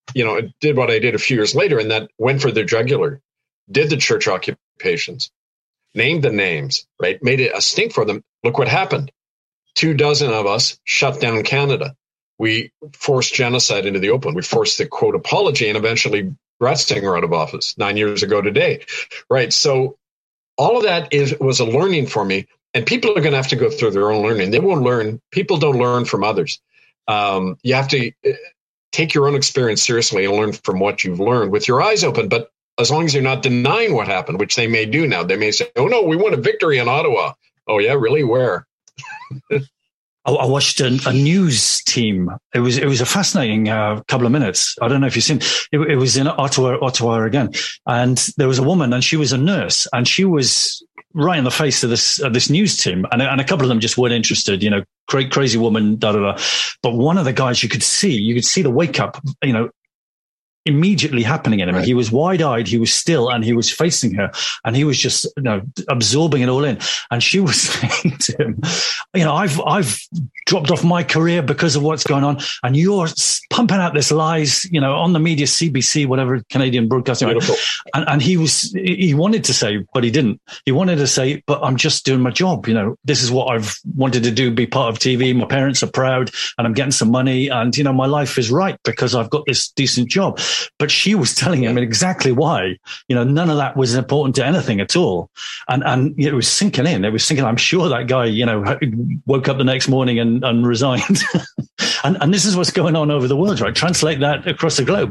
you know, did what I did a few years later, and that went for the jugular, did the church occupations, named the names, right? Made it a stink for them. Look what happened. Two dozen of us shut down Canada. We forced genocide into the open. We forced the quote apology, and eventually Ratzinger out of office nine years ago today, right? So all of that is was a learning for me, and people are going to have to go through their own learning. They won't learn. People don't learn from others. Um, you have to take your own experience seriously and learn from what you've learned with your eyes open. But as long as you're not denying what happened, which they may do now, they may say, "Oh no, we won a victory in Ottawa." Oh yeah, really? Where? I watched a, a news team. It was it was a fascinating uh, couple of minutes. I don't know if you've seen. It, it was in Ottawa, Ottawa again, and there was a woman, and she was a nurse, and she was right in the face of this of this news team, and, and a couple of them just weren't interested. You know, cra- crazy woman, da da da. But one of the guys, you could see, you could see the wake up. You know, immediately happening in him. Right. He was wide-eyed, he was still, and he was facing her, and he was just, you know, absorbing it all in. And she was saying to him, you know, I've I've dropped off my career because of what's going on, and you're pumping out this lies, you know, on the media, C B C, whatever, Canadian Broadcasting. Right? And, and he was, he wanted to say, but he didn't. He wanted to say, but I'm just doing my job. You know, this is what I've wanted to do, be part of T V. My parents are proud, and I'm getting some money, and, you know, my life is right because I've got this decent job. But she was telling him exactly why. You know, none of that was important to anything at all. And and it was sinking in. It was sinking. I'm sure that guy, you know, woke up the next morning and, and resigned. and, and this is what's going on over the world, right? Translate that across the globe.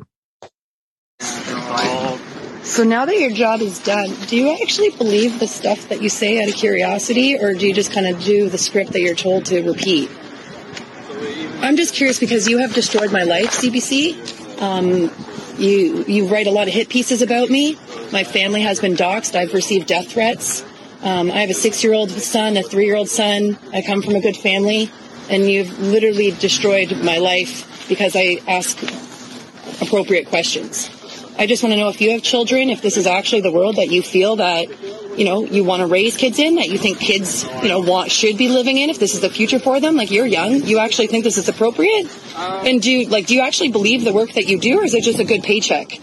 So now that your job is done, do you actually believe the stuff that you say out of curiosity, or do you just kind of do the script that you're told to repeat? I'm just curious because you have destroyed my life, C B C. Um, you you write a lot of hit pieces about me. My family has been doxxed. I've received death threats. Um, I have a six-year-old son, a three-year-old son. I come from a good family, and you've literally destroyed my life because I ask appropriate questions. I just want to know if you have children, if this is actually the world that you feel that, you know, you want to raise kids in, that you think kids, you know, want should be living in, if this is the future for them. Like, you're young. You actually think this is appropriate? And do you, like, do you actually believe the work that you do, or is it just a good paycheck?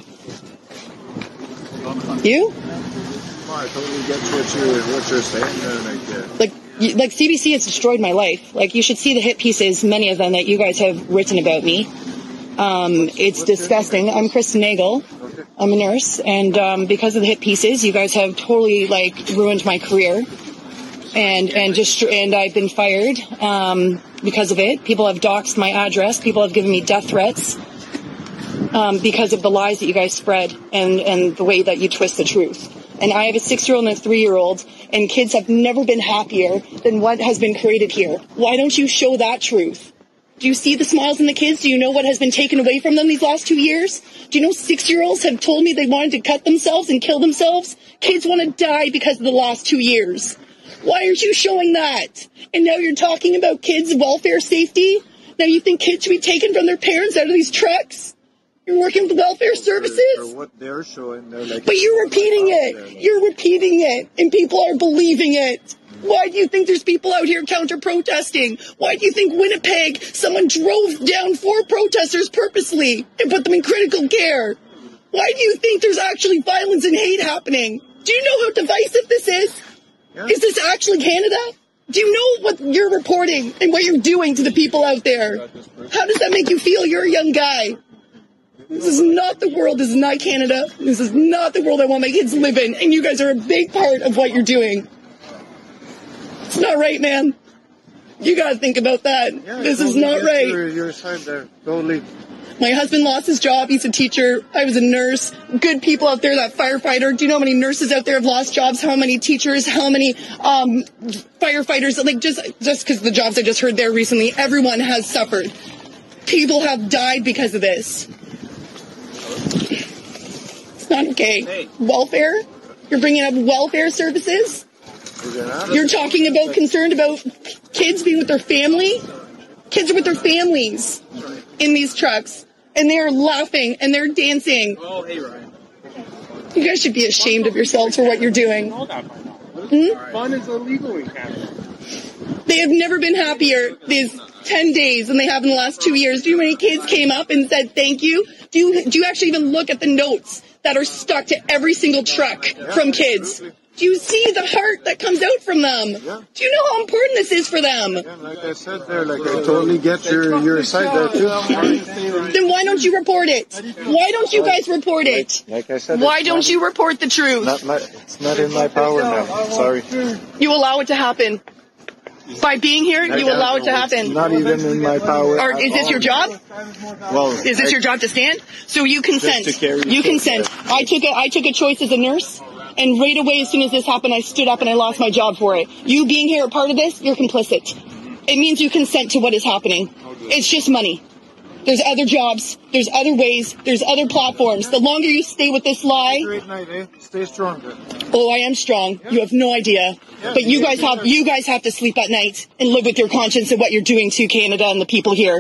You? I totally get what you're, what you're saying. Like, you, like, C B C has destroyed my life. Like, you should see the hit pieces, many of them that you guys have written about me. Um, it's disgusting. I'm Kristen Nagel. I'm a nurse, and um, because of the hit pieces, you guys have totally like ruined my career, and and just and I've been fired um, because of it. People have doxed my address. People have given me death threats um, because of the lies that you guys spread and and the way that you twist the truth. And I have a six-year-old and a three-year-old, and kids have never been happier than what has been created here. Why don't you show that truth? Do you see the smiles in the kids? Do you know what has been taken away from them these last two years? Do you know six-year-olds have told me they wanted to cut themselves and kill themselves? Kids want to die because of the last two years. Why aren't you showing that? And now you're talking about kids' welfare safety? Now you think kids should be taken from their parents out of these trucks? You're working with welfare services? For what they're showing, they're like, but you're repeating it. You're repeating it, and people are believing it. Why do you think there's people out here counter-protesting? Why do you think Winnipeg, someone drove down four protesters purposely and put them in critical care? Why do you think there's actually violence and hate happening? Do you know how divisive this is? Yeah. Is this actually Canada? Do you know what you're reporting and what you're doing to the people out there? How does that make you feel? You're a young guy. This is not the world. This is not Canada. This is not the world I want my kids to live in. And you guys are a big part of what you're doing. It's not right, man. You got to think about that. Yeah, this is not right. Your, your side there. Totally. My husband lost his job. He's a teacher. I was a nurse. Good people out there, that firefighter. Do you know how many nurses out there have lost jobs? How many teachers? How many um, firefighters? Like, just just because the jobs I just heard there recently, everyone has suffered. People have died because of this. It's not okay. Hey. Welfare? You're bringing up welfare services? You're talking about, concerned about kids being with their family? Kids are with their families in these trucks, and they're laughing, and they're dancing. Oh, hey, Ryan. You guys should be ashamed of yourselves for what you're doing. Hmm? Fun is illegal in Canada. They have never been happier. These ten days than they have in the last two years. Do you know how many kids came up and said thank you? Do you, do you actually even look at the notes that are stuck to every single truck from kids? Do you see the heart that comes out from them? Yeah. Do you know how important this is for them? Yeah, like I said there, like I totally get your, your side there too. Then why don't you report it? Why don't you guys report it? Like, like I said, why don't you report the truth? Not my, it's not in my power now. Sorry. You allow it to happen. By being here, you allow it to happen. It's not even in my power. Or is this your job? Well, is this your job to stand? So you consent. You consent. I took a I took a choice as a nurse, and right away, as soon as this happened, I stood up and I lost my job for it. You being here a part of this, you're complicit. It means you consent to what is happening. It's just money. There's other jobs. There's other ways. There's other platforms. The longer you stay with this lie... Great night, eh? Stay stronger. Oh, I am strong. You have no idea. But you guys have you guys have to sleep at night and live with your conscience and what you're doing to Canada and the people here.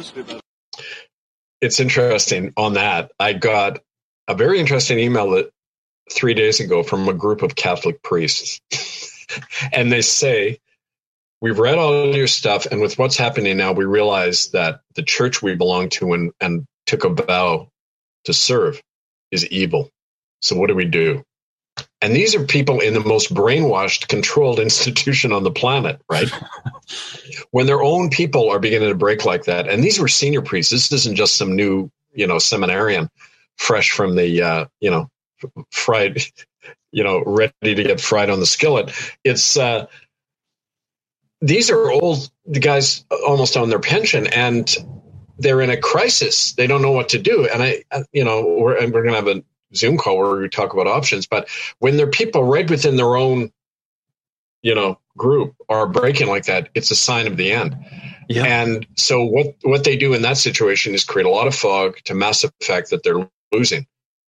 It's interesting on that. I got a very interesting email that three days ago from a group of Catholic priests. And they say, we've read all your stuff, and with what's happening now, we realize that the church we belong to and, and took a vow to serve is evil. So what do we do? And these are people in the most brainwashed, controlled institution on the planet, right? When their own people are beginning to break like that. And these were senior priests. This isn't just some new, you know, seminarian fresh from the, uh, you know, fried, you know, ready to get fried on the skillet. It's, uh, these are old guys almost on their pension, and they're in a crisis. They don't know what to do. And I, you know, we're, and we're going to have a Zoom call where we talk about options. But when there are people right within their own, you know, group are breaking like that, it's a sign of the end. Yeah. And so what, what they do in that situation is create a lot of fog to massive effect that they're losing.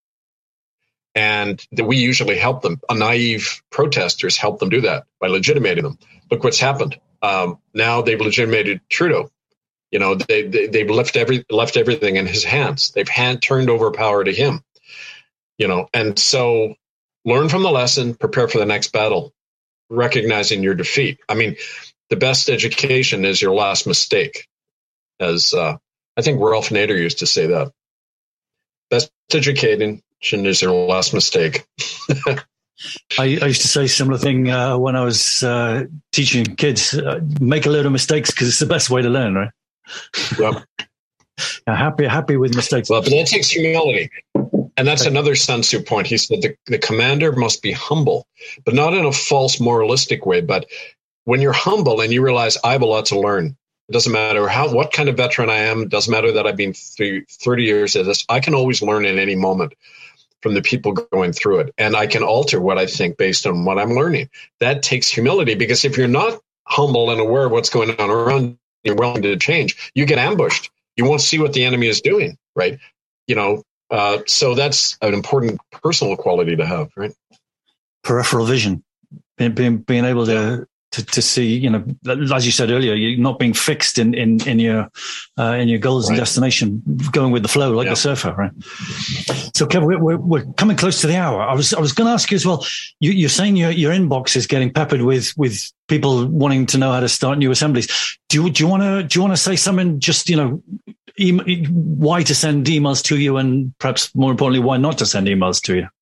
And that we usually help them. A naive protesters help them do that by legitimating them. Look what's happened. Um, now they've legitimated Trudeau. You know, they, they, they've left every left everything in his hands. They've hand, turned over power to him. You know, and so learn from the lesson, prepare for the next battle, recognizing your defeat. I mean, the best education is your last mistake. As uh, I think Ralph Nader used to say that. Best education is your last mistake. I, I used to say a similar thing uh, when I was uh, teaching kids. Uh, make a load of mistakes because it's the best way to learn, right? Yep. Yeah, happy, happy with mistakes. Well, but that takes humility. And that's another Sun Tzu point. He said the, the commander must be humble, but not in a false moralistic way. But when you're humble and you realize I have a lot to learn, it doesn't matter how what kind of veteran I am. It doesn't matter that I've been through thirty years at this. I can always learn in any moment from the people going through it. And I can alter what I think based on what I'm learning. That takes humility, because if you're not humble and aware of what's going on around, you're willing to change, you get ambushed. You won't see what the enemy is doing, right? You know, Uh, so that's an important personal quality to have, right? Peripheral vision, being being, being able to, to to see, you know, as you said earlier, you're not being fixed in in in your uh, in your goals right. and destination, going with the flow like yeah. the surfer, right? So, Kevin, we're we're coming close to the hour. I was I was going to ask you as well. You, you're saying your your inbox is getting peppered with with people wanting to know how to start new assemblies. Do you do you want to do you want to say something? Just, you know, why to send emails to you, and perhaps more importantly, why not to send emails to you?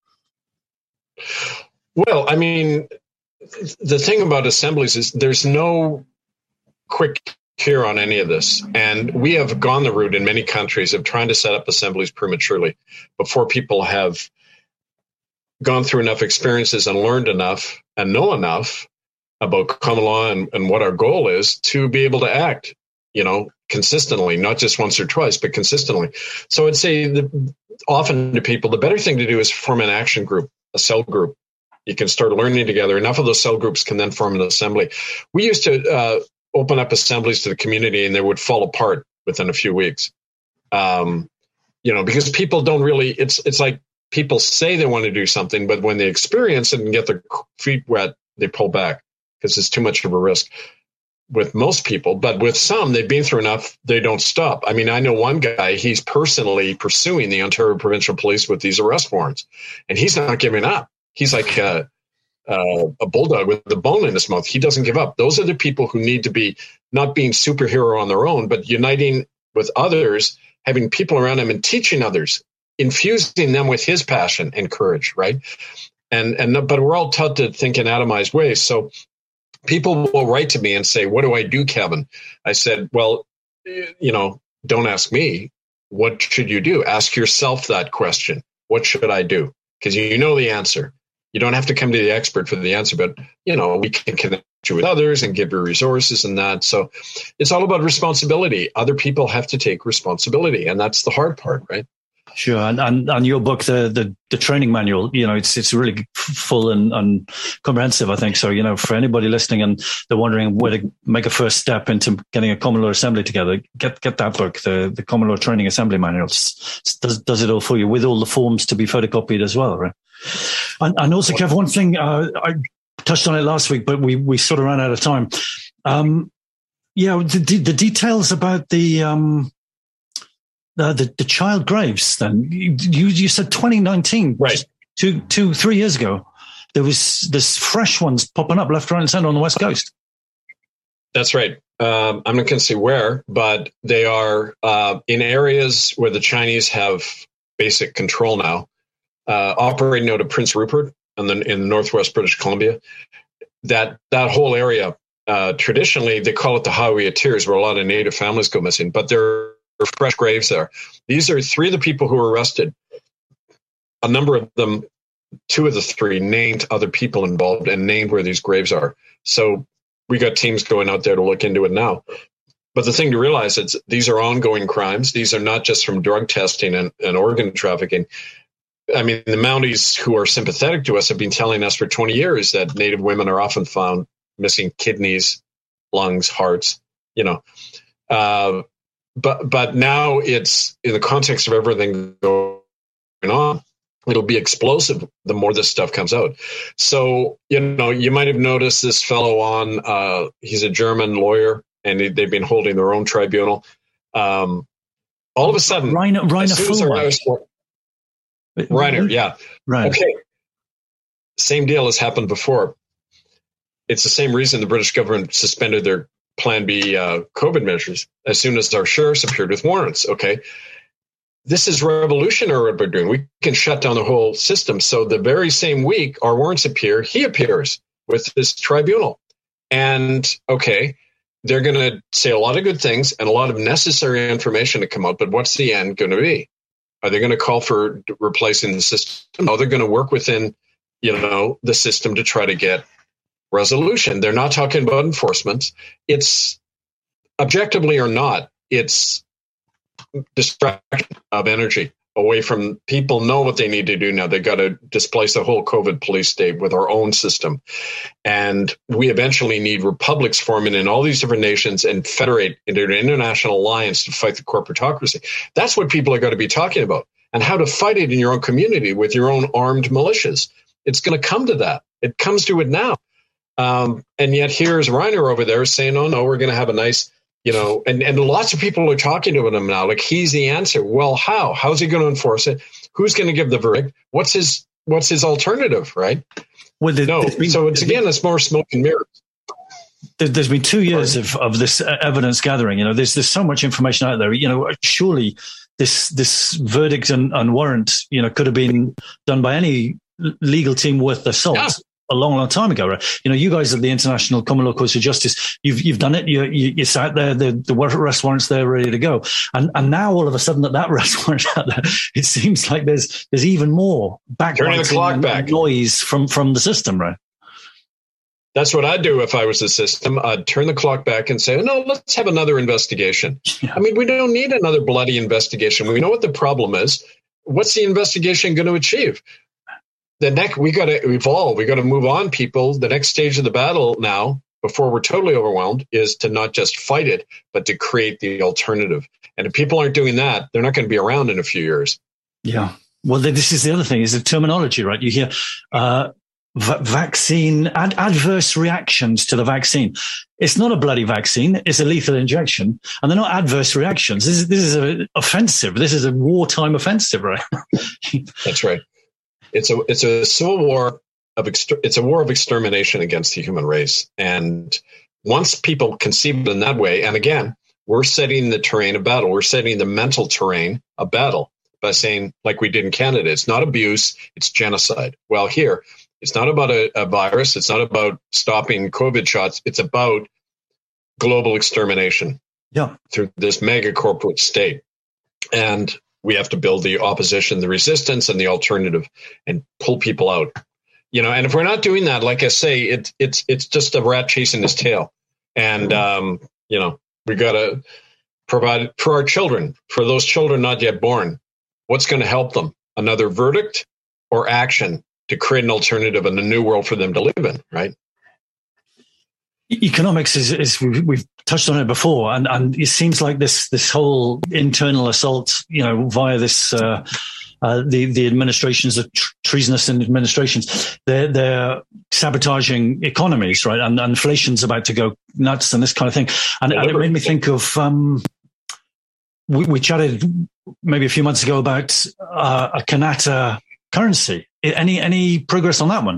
Well, I mean, the thing about assemblies is there's no quick cure on any of this. And we have gone the route in many countries of trying to set up assemblies prematurely before people have gone through enough experiences and learned enough and know enough about common law and, and what our goal is to be able to act, you know, consistently, not just once or twice, but consistently. So I'd say the, often to people, the better thing to do is form an action group, a cell group. You can start learning together. Enough of those cell groups can then form an assembly. We used to uh, open up assemblies to the community, and they would fall apart within a few weeks. Um, you know, because people don't really, it's it's like people say they want to do something, but when they experience it and get their feet wet, they pull back because it's too much of a risk. With most people, but with some, they've been through enough, they don't stop. I mean, I know one guy, he's personally pursuing the Ontario Provincial Police with these arrest warrants, and he's not giving up. He's like, uh, uh, a bulldog with a bone in his mouth. He doesn't give up. Those are the people who need to be not being superhero on their own, but uniting with others, having people around him and teaching others, infusing them with his passion and courage, right? And and but we're all taught to think in atomized ways. So people will write to me and say, "What do I do, Kevin?" I said, "Well, you know, don't ask me. What should you do? Ask yourself that question. What should I do? Because you know the answer. You don't have to come to the expert for the answer, but, you know, we can connect you with others and give you resources and that. So it's all about responsibility. Other people have to take responsibility, and that's the hard part, right? Sure. And, and, and your book, the, the, the training manual, you know, it's, it's really full and, and comprehensive, I think. So, you know, for anybody listening and they're wondering where to make a first step into getting a common law assembly together, get, get that book, the, the Common Law Training Assembly Manual. It's, does, does it all for you with all the forms to be photocopied as well, right? And, and also, Kev, one thing, uh, I touched on it last week, but we, we sort of ran out of time. Um, yeah, the, the details about the, um, Uh, the the child graves. Then you you said twenty nineteen, right? Two two three years ago, there was this fresh ones popping up left, right, and center on the West Coast. That's right. Um, I'm not going to say where, but they are uh, in areas where the Chinese have basic control now, uh, operating out of Prince Rupert and then in northwest British Columbia. That that whole area, uh, traditionally they call it the Highway of Tears, where a lot of Native families go missing, but they're fresh graves there. These are three of the people who were arrested. A number of them, two of the three, named other people involved and named where these graves are. So we got teams going out there to look into it now. But the thing to realize is these are ongoing crimes. These are not just from drug testing and, and organ trafficking. I mean, the Mounties who are sympathetic to us have been telling us for twenty years that Native women are often found missing kidneys, lungs, hearts, you know. Uh, But but now it's in the context of everything going on, it'll be explosive the more this stuff comes out. So, you know, you might have noticed this fellow on, uh, he's a German lawyer, and he, they've been holding their own tribunal. Um, all of a sudden, Rainer, Rainer Fuller. Rainer, yeah. Right. Okay. Same deal has happened before. It's the same reason the British government suspended their Plan B uh, COVID measures as soon as our sheriffs appeared with warrants. Okay, this is revolutionary what we're doing. We can shut down the whole system. So the very same week our warrants appear, he appears with this tribunal. And okay, they're going to say a lot of good things and a lot of necessary information to come out. But what's the end going to be? Are they going to call for replacing the system? No, they're going to work within, you know, the system to try to get resolution. They're not talking about enforcement. It's objectively or not, it's distraction of energy away from people know what they need to do now. They've got to displace the whole COVID police state with our own system. And we eventually need republics forming in all these different nations and federate into an international alliance to fight the corporatocracy. That's what people are going to be talking about, and how to fight it in your own community with your own armed militias. It's going to come to that. It comes to it now. Um, and yet here's Rainer over there saying, oh, no, we're going to have a nice, you know, and, and lots of people are talking to him now. Like, he's the answer. Well, how? How's he going to enforce it? Who's going to give the verdict? What's his what's his alternative, right? Well, the, no. Been, so it's, again, it's more smoke and mirrors. There's been two years of, of this evidence gathering. You know, there's there's so much information out there. You know, surely this this verdict and, and warrant, you know, could have been done by any legal team worth their salt. Yeah. A long, long time ago, right? You know, you guys at the International Common Law Courts of Justice, you've you've done it. You you, you sat there, the the arrest warrants there, ready to go, and and now all of a sudden that that arrest warrant out there, it seems like there's there's even more backbiting back. noise from from the system, right? That's what I'd do if I was the system. I'd turn the clock back and say, no, let's have another investigation. Yeah. I mean, we don't need another bloody investigation. We know what the problem is. What's the investigation going to achieve? The next, we got to evolve. We got to move on, people. The next stage of the battle now, before we're totally overwhelmed, is to not just fight it, but to create the alternative. And if people aren't doing that, they're not going to be around in a few years. Yeah. Well, this is the other thing: is the terminology, right? You hear uh, v- vaccine ad- adverse reactions to the vaccine. It's not a bloody vaccine; it's a lethal injection, and they're not adverse reactions. This is this is an offensive. This is a wartime offensive, right? That's right. It's a it's a civil war of exter- it's a war of extermination against the human race. And once people conceive it in that way, and again, we're setting the terrain of battle. We're setting the mental terrain of battle by saying, like we did in Canada, it's not abuse, it's genocide. Well, here, it's not about a, a virus. It's not about stopping COVID shots. It's about global extermination. Yeah. Through this mega corporate state. And we have to build the opposition, the resistance, and the alternative, and pull people out. You know, and if we're not doing that, like I say, it, it's it's just a rat chasing his tail. And, um, you know, we got to provide for our children, for those children not yet born, what's going to help them? Another verdict or action to create an alternative and a new world for them to live in, right? Economics is, is we've, we've touched on it before, and, and it seems like this this whole internal assault, you know, via this uh, uh, the the administrations, the tr- treasonous administrations, they're they're sabotaging economies, right? And, and inflation's about to go nuts, and this kind of thing. And, and it made me think of um, we, we chatted maybe a few months ago about uh, a Kanata currency. Any any progress on that one?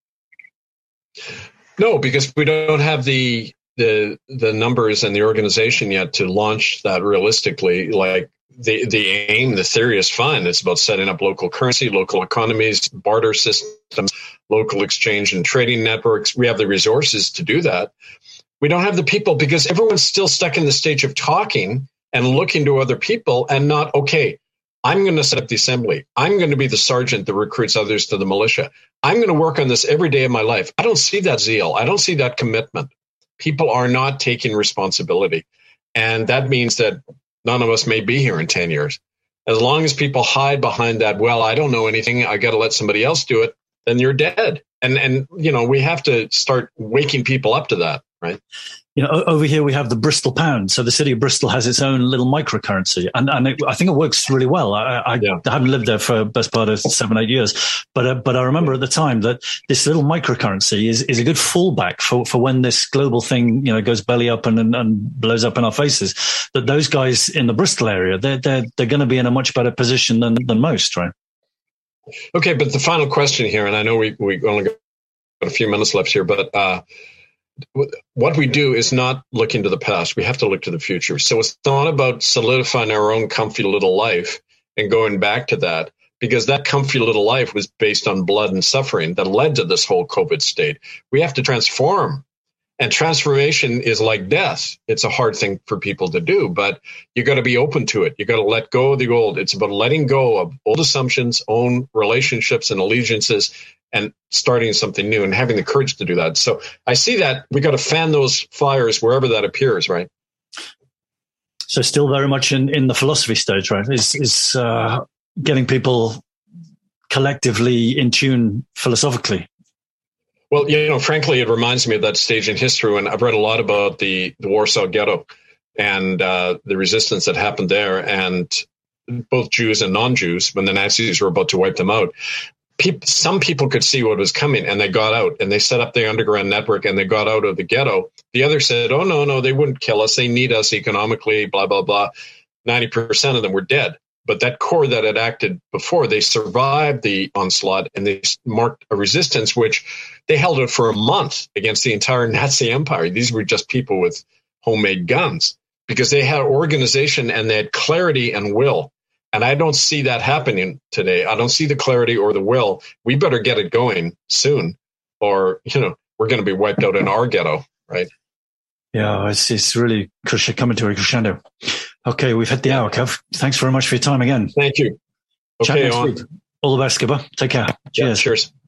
No, because we don't have the the the numbers and the organization yet to launch that realistically. Like the the aim, the theory is fine. It's about setting up local currency, local economies, barter systems, local exchange and trading networks. We have the resources to do that. We don't have the people because everyone's still stuck in the stage of talking and looking to other people and not, okay, I'm going to set up the assembly. I'm going to be the sergeant that recruits others to the militia. I'm going to work on this every day of my life. I don't see that zeal. I don't see that commitment. People are not taking responsibility. And that means that none of us may be here in ten years. As long as people hide behind that, well, I don't know anything, I got to let somebody else do it, then you're dead. And, and you know, we have to start waking people up to that, right? You know, over here we have the Bristol pound. So the city of Bristol has its own little microcurrency, and and it, I think it works really well. I, I yeah. haven't lived there for the best part of seven, eight years, but uh, but I remember at the time that this little microcurrency is, is a good fallback for, for when this global thing, you know, goes belly up and, and, and blows up in our faces. That those guys in the Bristol area, they're they're they're going to be in a much better position than than most, right? Okay, but the final question here, and I know we we only got a few minutes left here, but. Uh, What we do is not look into the past. We have to look to the future. So it's not about solidifying our own comfy little life and going back to that, because that comfy little life was based on blood and suffering that led to this whole COVID state. We have to transform. And transformation is like death. It's a hard thing for people to do, but you got to be open to it. You got to let go of the old. It's about letting go of old assumptions, own relationships and allegiances, and starting something new and having the courage to do that. So I see that we got to fan those fires wherever that appears, right? So still very much in, in the philosophy stage, right? Is is uh, getting people collectively in tune philosophically. Well, you know, frankly, it reminds me of that stage in history, and I've read a lot about the, the Warsaw Ghetto and uh, the resistance that happened there, and both Jews and non-Jews, when the Nazis were about to wipe them out. People, some people could see what was coming, and they got out, and they set up the underground network, and they got out of the ghetto. The others said, oh, no, no, they wouldn't kill us. They need us economically, blah, blah, blah. ninety percent of them were dead. But that core that had acted before, they survived the onslaught, and they marked a resistance, which they held it for a month against the entire Nazi empire. These were just people with homemade guns because they had organization and they had clarity and will. And I don't see that happening today. I don't see the clarity or the will. We better get it going soon, or, you know, we're going to be wiped out in our ghetto, right? Yeah, it's it's really coming to a crescendo. Okay, we've hit the hour, Kev. Thanks very much for your time again. Thank you. Okay, on. All the best, Skipper. Take care. Cheers. Yeah, cheers.